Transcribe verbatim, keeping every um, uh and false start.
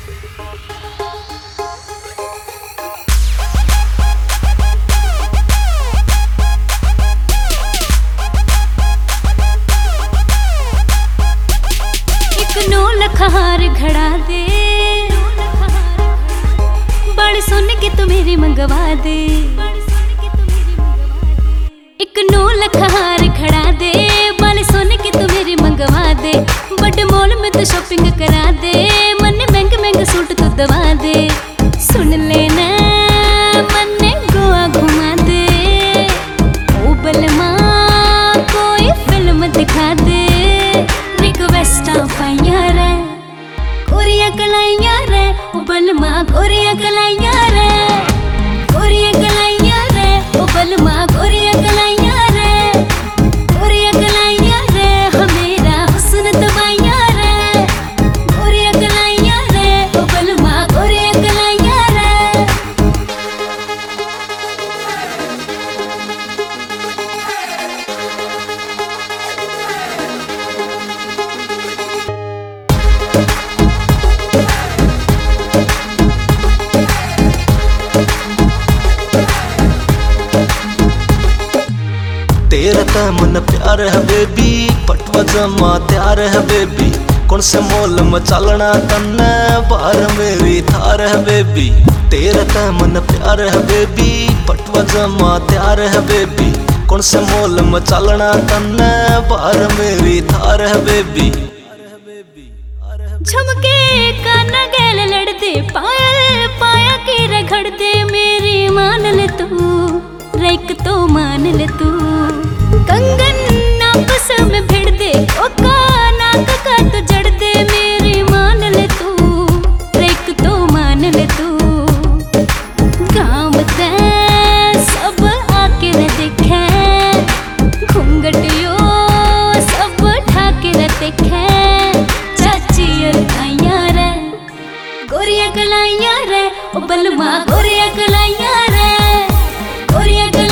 हार घड़ा दे बड़ सुन के तू मेरी मंगवा दे। एक नौ लख हार खड़ा दे बड़ सुन के तू मेरी मंगवा दे। बड़े मॉल में तू शॉपिंग करा दे मन महंगे महंगे सूट तू दवा दे। सुन लेना मन्ने गोवा घुमा दे ओ बलमा कोई फिल्म दिखा दे। रिक्वेस्ट पाइया रे गोरिया कलाइया रे ओ बलमा गोरिया कलाइया रे गोरिया कलाइया रे ओ बलमा गोरिया कलाइया रे गोरिया कलाइया रे हमेरा हुस्न तबाइया रे गोरिया कलाइया रे ओ बलमा गोरिया कलाइया रे। तेरा तमन प्यार है बेबी पटवा जमा त्यार है बेबी। कौन से मोल में चलना तन्ने बाहर मेरी थार है बेबी। तेरा तमन प्यार है बेबी पटवा जमा त्यार है बेबी। कौन से मोल में चलना तन्ने बाहर मेरी थार है बेबी। झुमके काना गैल लड़ दे पायल पाया की रगड़ दे मेरी मान ले तू रेक तो मान ले तू। कंगन नापस में भिड़ दे ओ काना का तो जड़ दे मेरी मान ले तू रेक तो मान ले तू। गाँव ते सब आके न देखे घूंघटियो सब ढाके न देखे। चाची और ताइया रे गोरिया कलाइया रे ओ बलमा गोरिया कलाइया रे गोरिया